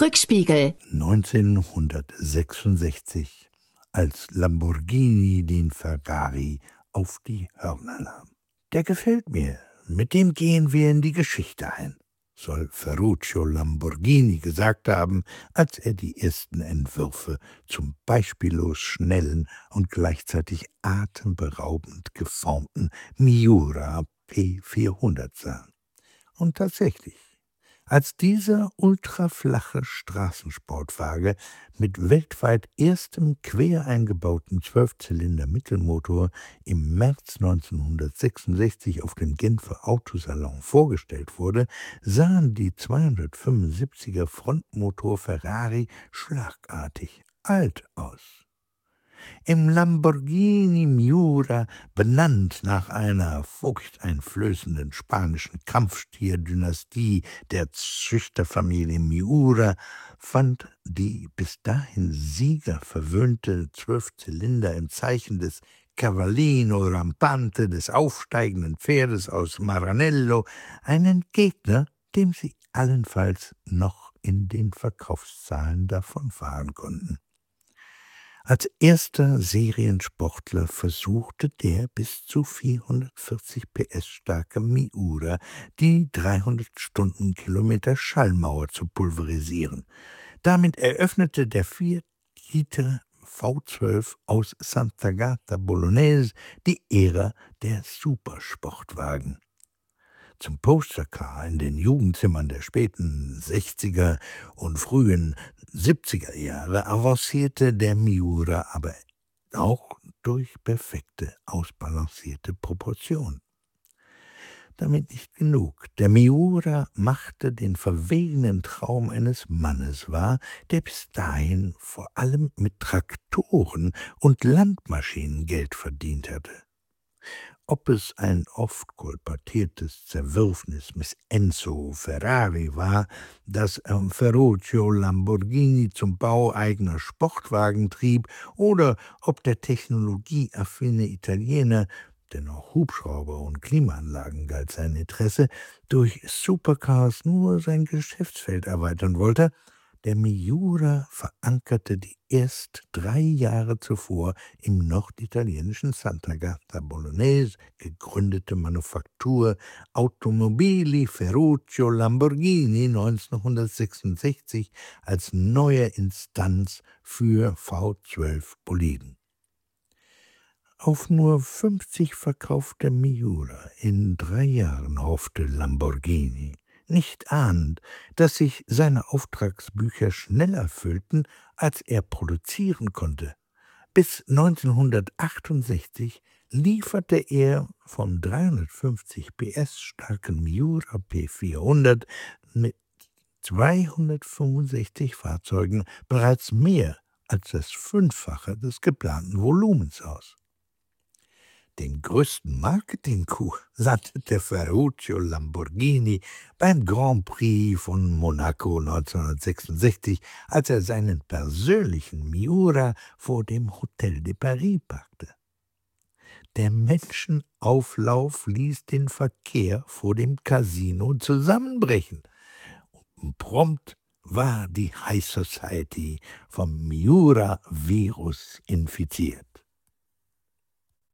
Rückspiegel. 1966, als Lamborghini den Ferrari auf die Hörner nahm. Der gefällt mir, mit dem gehen wir in die Geschichte ein, soll Ferruccio Lamborghini gesagt haben, als er die ersten Entwürfe zum beispiellos schnellen und gleichzeitig atemberaubend geformten Miura P400 sah. Und tatsächlich, als dieser ultraflache Straßensportwagen mit weltweit erstem quer eingebauten 12-Zylinder-Mittelmotor im März 1966 auf dem Genfer Autosalon vorgestellt wurde, sahen die 275er Frontmotor Ferrari schlagartig alt aus. Im Lamborghini Miura, benannt nach einer furchteinflößenden spanischen Kampfstierdynastie der Züchterfamilie Miura, fand die bis dahin siegerverwöhnte 12-Zylinder im Zeichen des Cavallino Rampante, des aufsteigenden Pferdes aus Maranello, einen Gegner, dem sie allenfalls noch in den Verkaufszahlen davonfahren konnten. Als erster Seriensportler versuchte der bis zu 440 PS starke Miura die 300 Stundenkilometer Schallmauer zu pulverisieren. Damit eröffnete der 4-Liter V12 aus Sant'Agata Bolognese die Ära der Supersportwagen. Zum Postercar in den Jugendzimmern der späten 60er und frühen 70er Jahre avancierte der Miura aber auch durch perfekte, ausbalancierte Proportionen. Damit nicht genug. Der Miura machte den verwegenen Traum eines Mannes wahr, der bis dahin vor allem mit Traktoren und Landmaschinen Geld verdient hatte. Ob es ein oft kolportiertes Zerwürfnis mit Enzo Ferrari war, das Ferruccio Lamborghini zum Bau eigener Sportwagen trieb, oder ob der technologieaffine Italiener, denn auch Hubschrauber und Klimaanlagen galt sein Interesse, durch Supercars nur sein Geschäftsfeld erweitern wollte, der Miura verankerte die erst 3 Jahre zuvor im norditalienischen Sant'Agata Bolognese gegründete Manufaktur Automobili Ferruccio Lamborghini 1966 als neue Instanz für V12-Boliden. Auf nur 50 verkaufte Miura in 3 Jahren hoffte Lamborghini, nicht ahnend, dass sich seine Auftragsbücher schneller füllten, als er produzieren konnte. Bis 1968 lieferte er vom 350 PS starken Miura P400 mit 265 Fahrzeugen bereits mehr als das 5-fache des geplanten Volumens aus. Den größten Marketing-Coup landete Ferruccio Lamborghini beim Grand Prix von Monaco 1966, als er seinen persönlichen Miura vor dem Hotel de Paris parkte. Der Menschenauflauf ließ den Verkehr vor dem Casino zusammenbrechen. Und prompt war die High Society vom Miura-Virus infiziert.